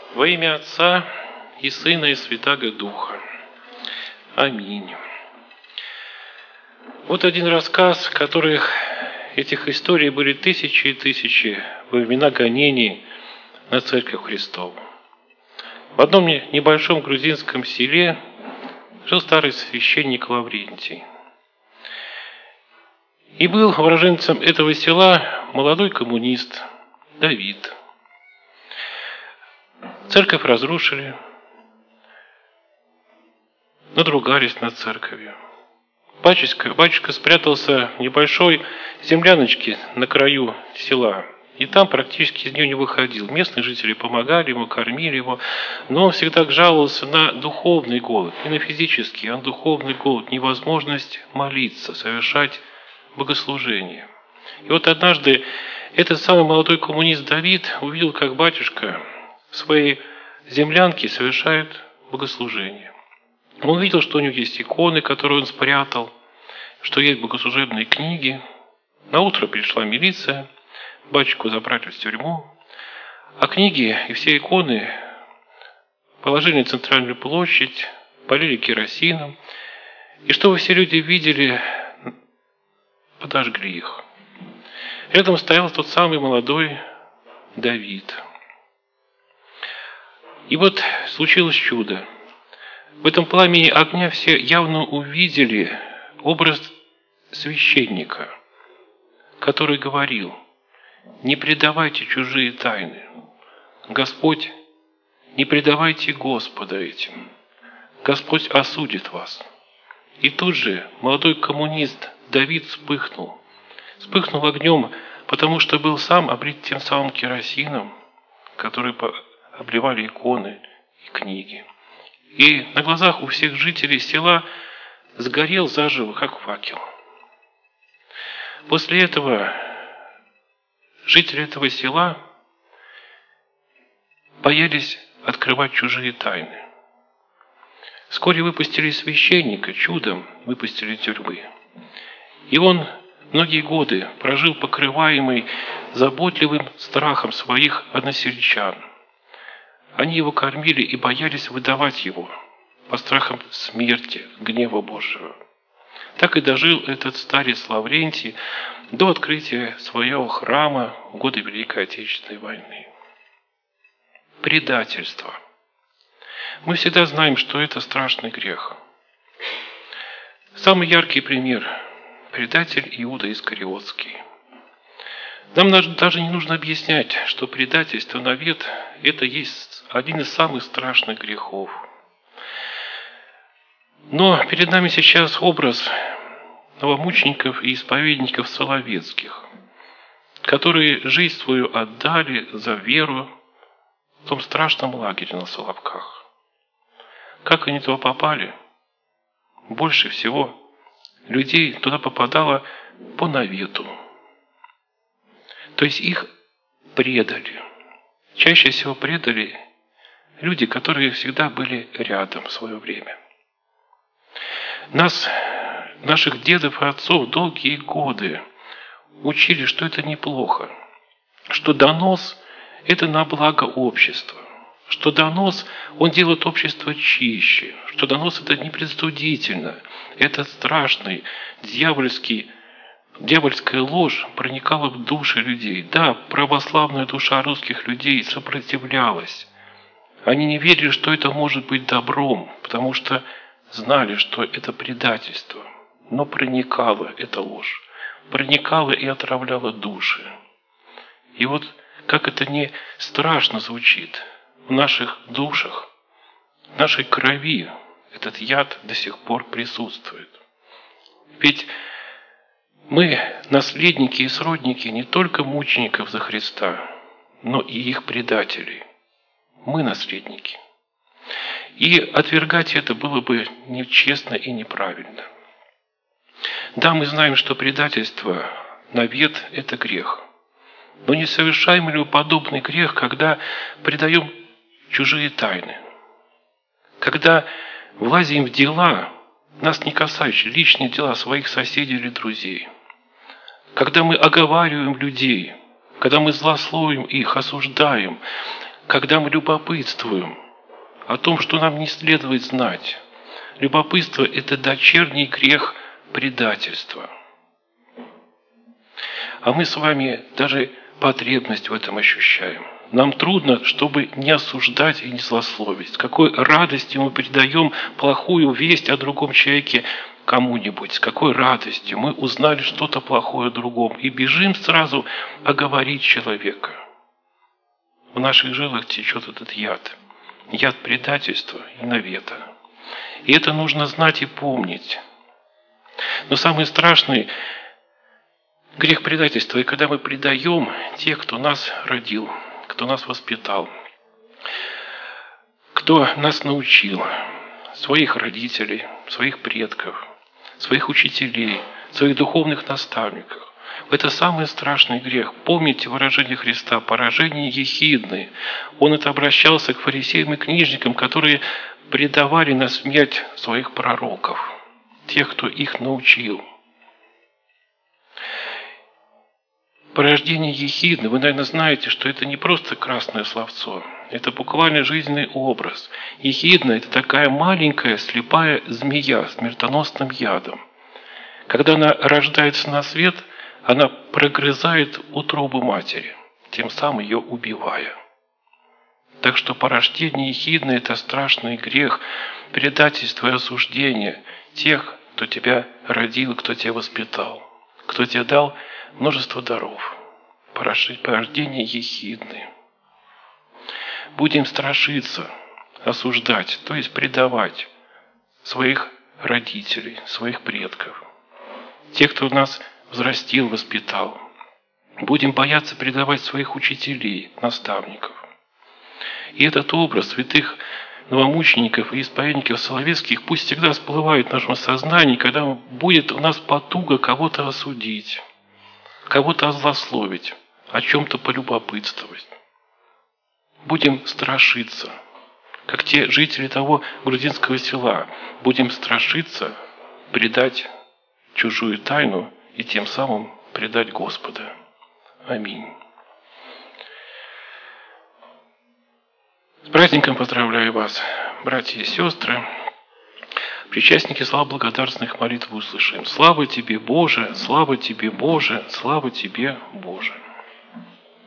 Во имя Отца и Сына и Святаго Духа. Аминь. Вот один рассказ, этих историй были тысячи и тысячи во времена гонений на Церковь Христову. В одном небольшом грузинском селе жил старый священник Лаврентий. И был уроженцем этого села молодой коммунист Давид. Церковь разрушили, надругались над церковью. Батюшка спрятался в небольшой земляночке на краю села, и там практически из нее не выходил. Местные жители помогали ему, кормили его, но он всегда жаловался на духовный голод, не на физический, а на духовный голод, невозможность молиться, совершать богослужение. И вот однажды этот самый молодой коммунист Давид увидел, как батюшка в своей землянке совершает богослужение. Он увидел, что у него есть иконы, которые он спрятал, что есть богослужебные книги. Наутро пришла милиция, батюшку забрали в тюрьму, а книги и все иконы положили на центральную площадь, полили керосином, и чтобы все люди видели, подожгли их. Рядом стоял тот самый молодой Давид. И вот случилось чудо. В этом пламени огня все явно увидели образ священника, который говорил: «Не предавайте чужие тайны. Господь, не предавайте Господа этим. Господь осудит вас». И тут же молодой коммунист Давид вспыхнул огнем, потому что был сам облит тем самым керосином, который обливали иконы и книги. И на глазах у всех жителей села сгорел заживо, как факел. После этого жители этого села боялись открывать чужие тайны. Вскоре выпустили священника, чудом выпустили из тюрьмы. И он многие годы прожил покрываемый заботливым страхом своих односельчан. Они его кормили и боялись выдавать его по страхам смерти, гнева Божьего. Так и дожил этот старец Лаврентий до открытия своего храма в годы Великой Отечественной войны. Предательство. Мы всегда знаем, что это страшный грех. Самый яркий пример – предатель Иуда Искариотский. Нам даже не нужно объяснять, что предательство навет – это есть один из самых страшных грехов. Но перед нами сейчас образ новомучеников и исповедников Соловецких, которые жизнь свою отдали за веру в том страшном лагере на Соловках. Как они туда попали? Больше всего людей туда попадало по навету. То есть их предали. Чаще всего предали люди, которые всегда были рядом в свое время. Наших дедов и отцов долгие годы учили, что это неплохо, что донос – это на благо общества, что донос, он делает общество чище, что донос – это непредстудительно, это страшный, дьявольская ложь проникала в души людей. Да, православная душа русских людей сопротивлялась. Они не верили, что это может быть добром, потому что знали, что это предательство. Но проникала эта ложь, проникала и отравляла души. И вот как это не страшно звучит, в наших душах, в нашей крови этот яд до сих пор присутствует. Ведь мы наследники и сродники не только мучеников за Христа, но и их предателей. Мы наследники. И отвергать это было бы нечестно и неправильно. Да, мы знаем, что предательство, навет – это грех. Но не совершаем ли мы подобный грех, когда предаем чужие тайны? Когда влазим в дела, нас не касающие, личные дела своих соседей или друзей. Когда мы оговариваем людей, когда мы злословим их, осуждаем, когда мы любопытствуем о том, что нам не следует знать. Любопытство – это дочерний грех предательства. А мы с вами даже потребность в этом ощущаем. Нам трудно, чтобы не осуждать и не злословить. С какой радостью мы передаем плохую весть о другом человеке кому-нибудь. С какой радостью мы узнали что-то плохое о другом. И бежим сразу оговорить человека. В наших жилах течет этот яд. Яд предательства и навета. И это нужно знать и помнить. Но самый страшный грех предательства, и когда мы предаем тех, кто нас родил, кто нас воспитал, кто нас научил, своих родителей, своих предков, своих учителей, своих духовных наставников. Это самый страшный грех. Помните выражение Христа «поражение ехидны». Он это обращался к фарисеям и книжникам, которые предавали на смерть своих пророков, тех, кто их научил. Порождение ехидны, вы, наверное, знаете, что это не просто красное словцо, это буквально жизненный образ. Ехидна – это такая маленькая слепая змея с смертоносным ядом. Когда она рождается на свет, она прогрызает утробу матери, тем самым ее убивая. Так что порождение ехидны – это страшный грех, предательство и осуждение тех, кто тебя родил, кто тебя воспитал, кто тебе дал множество даров. Порождение ехидны. Будем страшиться, осуждать, то есть предавать своих родителей, своих предков, тех, кто нас взрастил, воспитал. Будем бояться предавать своих учителей, наставников. И этот образ святых новомучеников и исповедников Соловецких пусть всегда всплывает в нашем сознании, когда будет у нас потуга кого-то осудить, кого-то озлословить, о чем-то полюбопытствовать. Будем страшиться, как те жители того грузинского села. Будем страшиться предать чужую тайну и тем самым предать Господа. Аминь. С праздником поздравляю вас, братья и сестры. Причастники слав благодарственных молитв услышим. Слава тебе, Боже, слава тебе, Боже, слава тебе, Боже.